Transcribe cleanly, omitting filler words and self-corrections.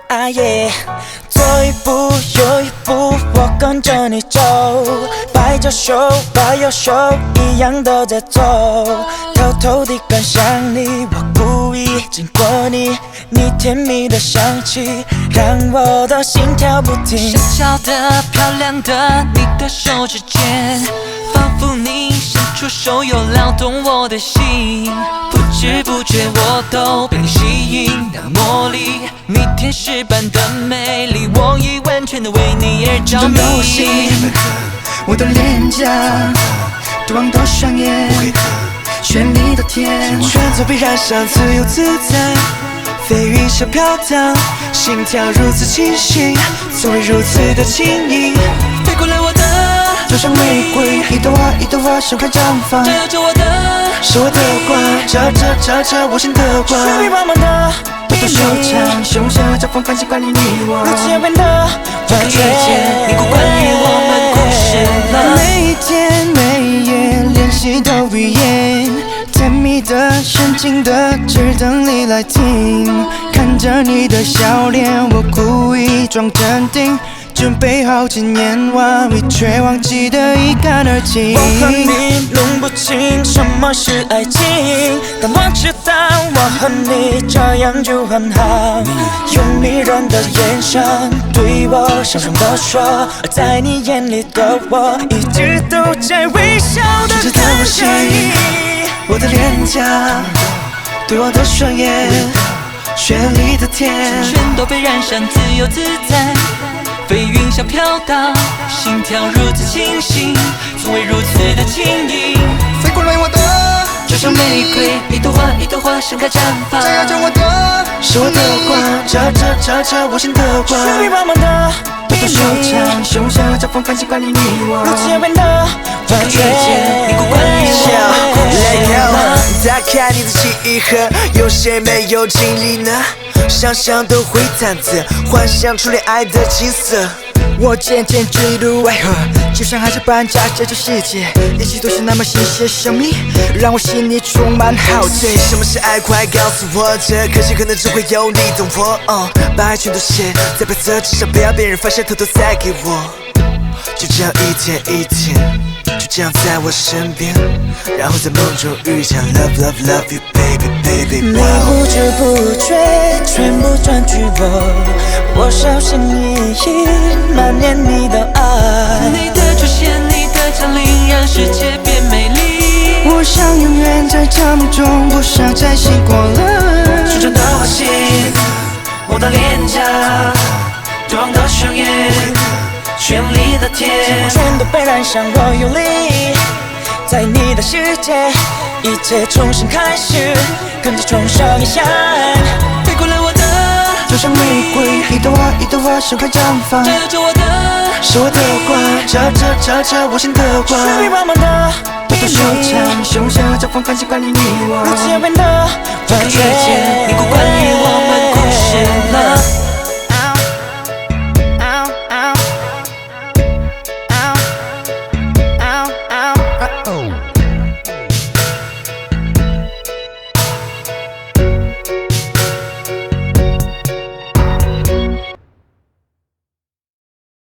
啊耶！左一步右一步，我跟着你走，摆着手摆右手，一样都在走。偷偷地观赏你，我故意经过你，你甜蜜的香气让我的心跳不停。 小巧的、漂亮的，你的手指间，仿佛你伸出手又撩动我的心。不知不觉我都被你吸引，那魔力，你天使般的美丽，我已完全的为你而着迷。 我心，我的脸颊，对望的双眼，绚丽的天， 全都被染上自由自在，飞云像飘荡，心跳如此清晰，从未如此的轻易。 飞过来我的， 就像玫瑰，一朵花一朵花盛开绽放， 照耀着我的， 是我的光，照我心的光。 水笔慢慢的， 我的手掌，胸下交锋，关系管理你我。 如此变得完全。 你不关于我们故事了。 每一天每一夜练习的语言，甜蜜的、深情的，只等你来听。看着你的笑脸，我故意装镇定，准备好千言万语，却忘记得一干二净。 我和你弄不清什么是爱情，但我知道我和你这样就很好。用迷人的眼神对我小声地说，而在你眼里的我一直都在微笑地看着你。 我的脸颊，对望的双眼，绚丽的天， 全都被染上自由自在，飞云像飘荡，心跳如此清晰，从未如此的轻易。 飞过来我的， 就像玫瑰，一朵花一朵花盛开绽放， 照耀着我的， 是我的光，照我心的光。 水笔慢慢的， 我的手掌，胸下交锋，关系管理你我。 如此变得完全。 你不关于我们故事了。 打开你的记忆盒，有谁没有经历呢？想象都会忐忑，幻想初恋爱的景色。 我渐渐坠入爱河，就像海贼般驾着这世界，一切都是那么新鲜神秘，让我心里充满好奇。 什么是爱？快告诉我，这可惜可能只会有你懂我。把爱全都写在白色纸上，不要别人发现，偷偷塞给我。就这样一天一天，就这样在我身边，然后在梦中遇见 Love Love Love You Baby Baby。 你不知不觉全部占据我小心翼翼蔓延你的爱。 你的出现，你的降临，让世界变美丽。 我想永远在这梦中，不想再醒过来。 纯真的花心，我的脸颊，对望的双眼，绚丽的天， 全都被染上我有力，在你的世界，一切重新开始，跟着冲上一闪。 飞过来我的， 就像玫瑰，一朵花一朵花盛开绽放， 照耀着我的， 是我的光，照我心的光。 水笔慢慢的， 我的手掌，胸下交锋，关系管理你我。 如此变得完全。 你不关于我们故事了。